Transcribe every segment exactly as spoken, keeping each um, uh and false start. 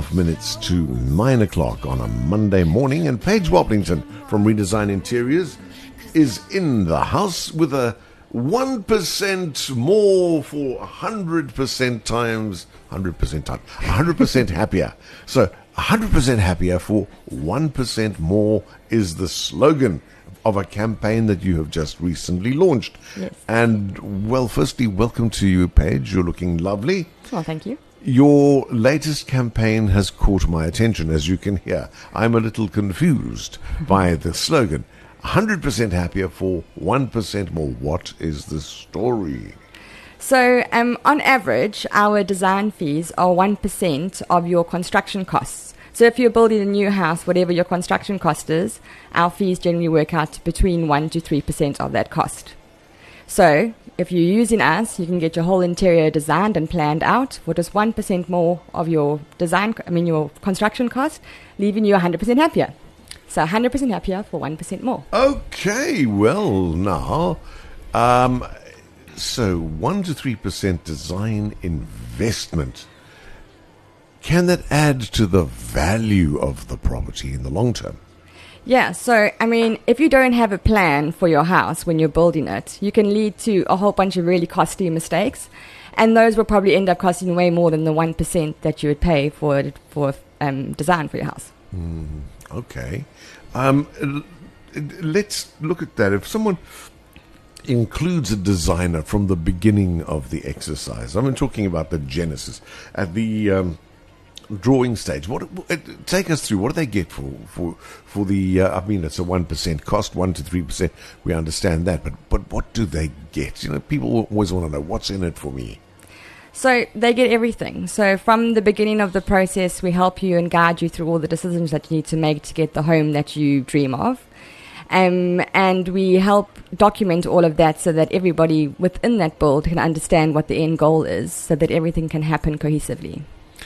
half minutes to nine o'clock on a Monday morning, and Paige Woblington from Redesign Interiors is in the house with a one percent more for one hundred percent times, one hundred percent times, one hundred percent happier. So one hundred percent happier for one percent more is the slogan of a campaign that you have just recently launched. Yes. And, well, firstly, welcome to you, Paige. You're looking lovely. Oh, thank you. Your latest campaign has caught my attention, as you can hear. I'm a little confused by the slogan. one hundred percent happier for one percent more. What is the story? So, um, on average, our design fees are one percent of your construction costs. So if you're building a new house, whatever your construction cost is, our fees generally work out to between one to three percent of that cost. So if you're using us, you can get your whole interior designed and planned out for just one percent more of your design, I mean your construction cost, leaving you one hundred percent happier. So one hundred percent happier for one percent more. Okay, well now, um, so one to three percent design investment. Can that add to the value of the property in the long term? Yeah, so, I mean, if you don't have a plan for your house when you're building it, you can lead to a whole bunch of really costly mistakes, and those will probably end up costing way more than the one percent that you would pay for for um, design for your house. Mm, okay. Um, let's look at that. If someone includes a designer from the beginning of the exercise, I'm talking about the genesis, at the um, drawing stage, what take us through, what do they get for for for the uh, I mean, it's a one percent cost, one to three percent, we understand that, but but what do they get? You know, people always want to know what's in it for me. So they get everything. So from the beginning of the process, we help you and guide you through all the decisions that you need to make to get the home that you dream of. Um, and we help document all of that so that everybody within that build can understand what the end goal is, so that everything can happen cohesively.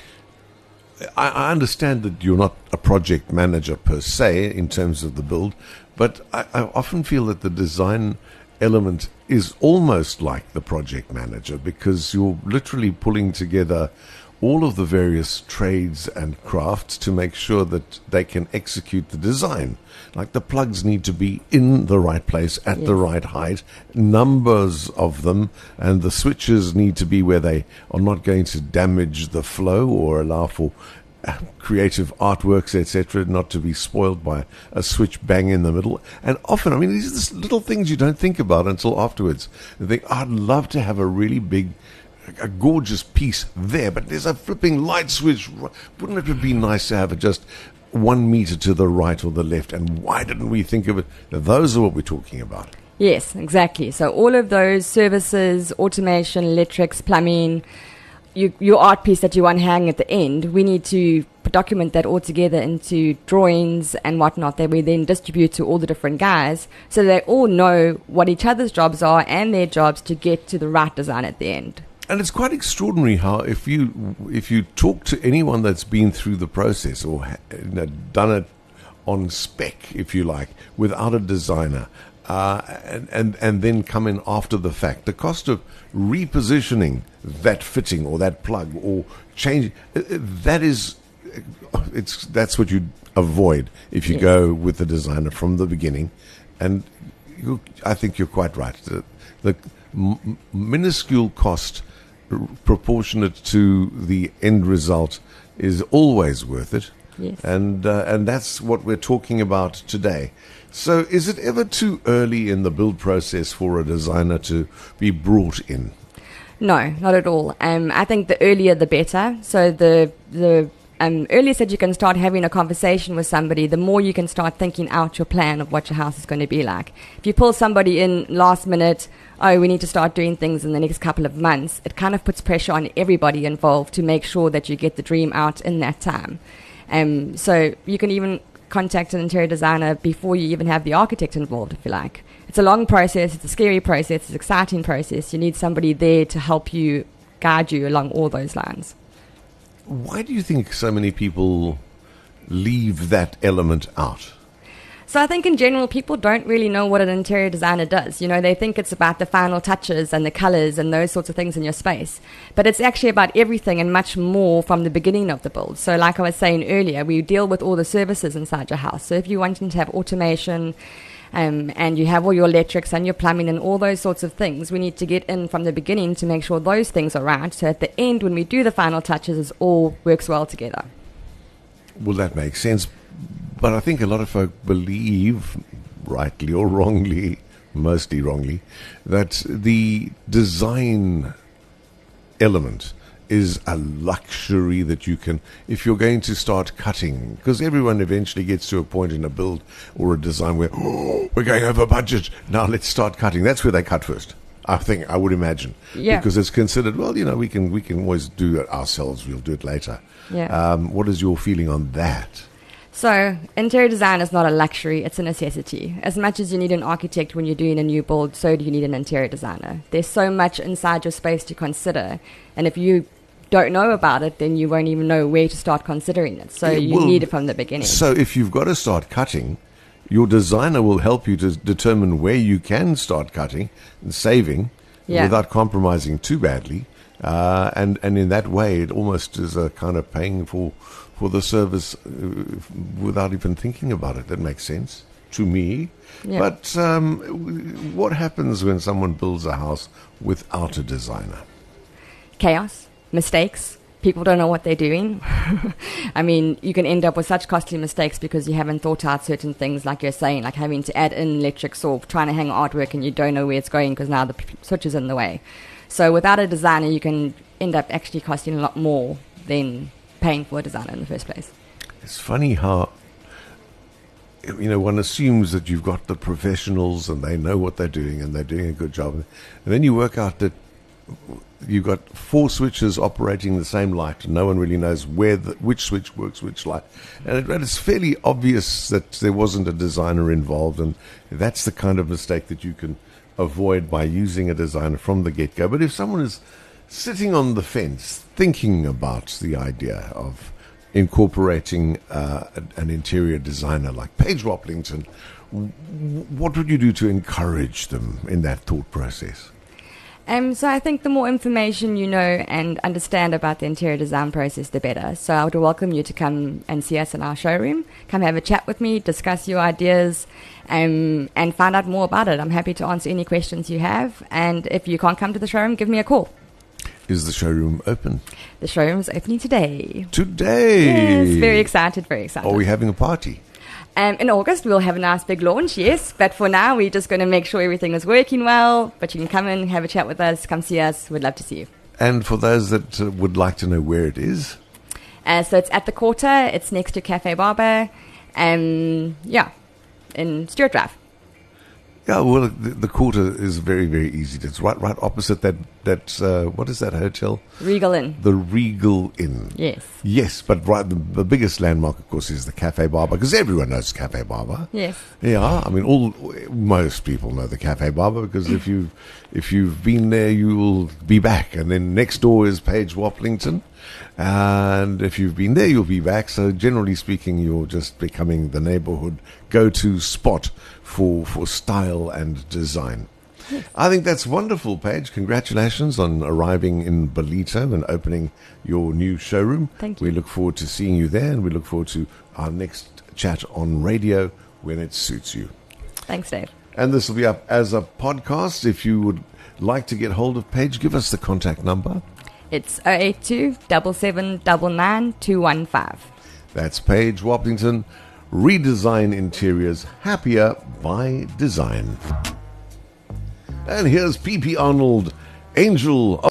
I understand that you're not a project manager per se in terms of the build, but I, I often feel that the design element is almost like the project manager, because you're literally pulling together all of the various trades and crafts to make sure that they can execute the design. Like the plugs need to be in the right place at yes. the right height, numbers of them, and the switches need to be where they are not going to damage the flow or allow for creative artworks, et cetera, not to be spoiled by a switch bang in the middle. And often, I mean, these are the little things you don't think about until afterwards. You think, I'd love to have a really big, a gorgeous piece there, but there's a flipping light switch. Wouldn't it be nice to have it just one meter to the right or the left? And why didn't we think of it? Now, those are what we're talking about. Yes, exactly. So all of those services, automation, electrics, plumbing, you, your art piece that you want hanging at the end, we need to document that all together into drawings and whatnot that we then distribute to all the different guys so they all know what each other's jobs are and their jobs to get to the right design at the end. And it's quite extraordinary how if you if you talk to anyone that's been through the process or you know, done it on spec, if you like, without a designer, uh, and, and, and then come in after the fact, the cost of repositioning that fitting or that plug or changing, that is, it's that's what you avoid if you yes. go with the designer from the beginning. And you, I think you're quite right. The, the m- minuscule cost proportionate to the end result is always worth it. Yes. And uh, and that's what we're talking about today. So is it ever too early in the build process for a designer to be brought in? No, not at all. Um, I think the earlier the better. So the the um, earliest that you can start having a conversation with somebody, the more you can start thinking out your plan of what your house is going to be like. If you pull somebody in last minute, oh, we need to start doing things in the next couple of months, it kind of puts pressure on everybody involved to make sure that you get the dream out in that time. Um, so you can even contact an interior designer before you even have the architect involved, if you like. It's a long process, it's a scary process, it's an exciting process. You need somebody there to help you, guide you along all those lines. Why do you think so many people leave that element out? So I think in general, people don't really know what an interior designer does. You know, they think it's about the final touches and the colors and those sorts of things in your space. But it's actually about everything and much more from the beginning of the build. So like I was saying earlier, we deal with all the services inside your house. So if you're wanting to have automation, um, and you have all your electrics and your plumbing and all those sorts of things, we need to get in from the beginning to make sure those things are right. So at the end, when we do the final touches, it all works well together. Well, that makes sense. But I think a lot of folk believe, rightly or wrongly, mostly wrongly, that the design element is a luxury that you can, if you're going to start cutting, because everyone eventually gets to a point in a build or a design where, oh, we're going over budget, now let's start cutting. That's where they cut first. I think, I would imagine. Yeah. Because it's considered, well, you know, we can we can always do it ourselves, we'll do it later. Yeah. Um, what is your feeling on that? So, interior design is not a luxury, it's a necessity. As much as you need an architect when you're doing a new build, so do you need an interior designer. There's so much inside your space to consider, and if you don't know about it, then you won't even know where to start considering it. So, Yeah, you well, need it from the beginning. So if you've got to start cutting, your designer will help you to determine where you can start cutting and saving Yeah. without compromising too badly. Uh, and, and in that way, it almost is a kind of paying for for the service uh, without even thinking about it. That makes sense to me. Yeah. But um, w- what happens when someone builds a house without a designer? Chaos, mistakes, people don't know what they're doing. I mean, you can end up with such costly mistakes because you haven't thought out certain things, like you're saying, like having to add in electrics or trying to hang artwork and you don't know where it's going because now the p- switch is in the way. So without a designer, you can end up actually costing a lot more than paying for a designer in the first place. It's funny how, you know, one assumes that you've got the professionals and they know what they're doing and they're doing a good job. And then you work out that you've got four switches operating the same light and no one really knows where the, which switch works which light. And, it, and it's fairly obvious that there wasn't a designer involved, and that's the kind of mistake that you can avoid by using a designer from the get-go. But if someone is sitting on the fence thinking about the idea of incorporating uh, an interior designer like Paige Waplington, what would you do to encourage them in that thought process? Um, so I think the more information you know and understand about the interior design process, the better. So I would welcome you to come and see us in our showroom. Come have a chat with me, discuss your ideas, um, and find out more about it. I'm happy to answer any questions you have. And if you can't come to the showroom, give me a call. Is the showroom open? The showroom's opening today. Today? Yes, very excited, very excited. Are we having a party? Um, in August, we'll have a nice big launch, yes. But for now, we're just going to make sure everything is working well. But you can come in, have a chat with us, come see us. We'd love to see you. And for those that uh, would like to know where it is? Uh, so it's at the Quarter. It's next to Cafe Barber. Um, yeah, in Stewart Drive. Yeah, well, the, the Quarter is very, very easy. It's right right opposite that, that uh, what is that hotel? Regal Inn. The Regal Inn. Yes. Yes, but right, the, the biggest landmark, of course, is the Cafe Barber, because everyone knows Cafe Barber. Yes. Yeah, I mean, all most people know the Cafe Barber, because if you if you've been there, you will be back. And then next door is Paige Waplington, and if you've been there, you'll be back. So generally speaking, you're just becoming the neighborhood go-to spot for for style and design. Yes. I think that's wonderful, Paige. Congratulations on arriving in Ballito and opening your new showroom. Thank you. We look forward to seeing you there, and we look forward to our next chat on radio when it suits you. Thanks, Dave. And this will be up as a podcast. If you would like to get hold of Paige, give us the contact number. It's oh eight two, seven seven nine nine, two one five. That's Paige Waplington, Redesign Interiors, happier by design. And here's P P Arnold, Angel of